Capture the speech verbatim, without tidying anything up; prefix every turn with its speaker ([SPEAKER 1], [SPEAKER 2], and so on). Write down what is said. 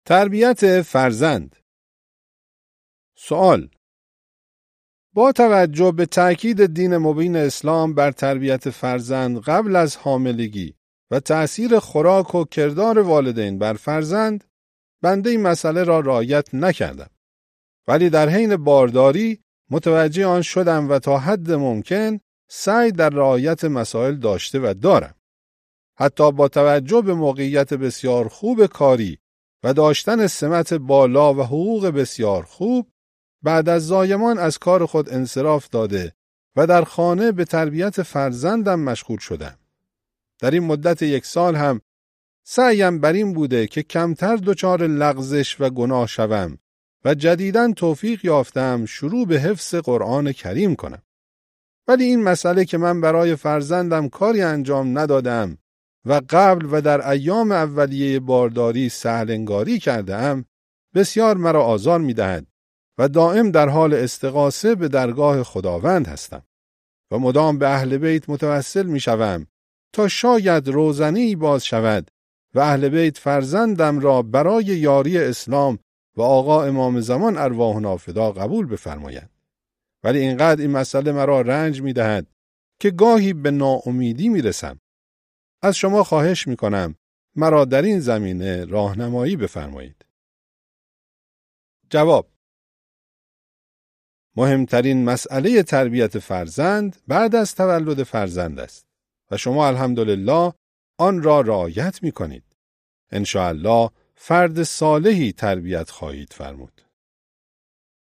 [SPEAKER 1] تربیت فرزند. سوال: با توجه به تأکید دین مبین اسلام بر تربیت فرزند قبل از حاملگی و تأثیر خوراک و کردار والدین بر فرزند، بنده این مسئله را رعایت نکردم، ولی در حین بارداری متوجه آن شدم و تا حد ممکن سعی در رعایت مسائل داشته و دارم. حتی با توجه به موقعیت بسیار خوب کاری و داشتن سمت بالا و حقوق بسیار خوب، بعد از زایمان از کار خود انصراف داده و در خانه به تربیت فرزندم مشغول شدم. در این مدت یک سال هم سعیم بر این بوده که کمتر دچار لغزش و گناه شوم و جدیداً توفیق یافتم شروع به حفظ قرآن کریم کنم. ولی این مسئله که من برای فرزندم کاری انجام ندادم و قبل و در ایام اولیه بارداری سهل انگاری کردم، بسیار مرا آزار می دهد و دائم در حال استغاثه به درگاه خداوند هستم و مدام به اهل بیت متوسل می شوم تا شاید روزنی باز شود و اهل بیت فرزندم را برای یاری اسلام و آقا امام زمان ارواحنا فدا قبول بفرمایند. ولی اینقدر این مسئله مرا رنج می دهد که گاهی به ناامیدی می رسم. از شما خواهش می کنم مرا در این زمینه راهنمایی بفرمایید. جواب: مهمترین مسئله تربیت فرزند بعد از تولد فرزند است و شما الحمدلله آن را رعایت می کنید. انشاءالله فرد صالحی تربیت خواهید فرمود.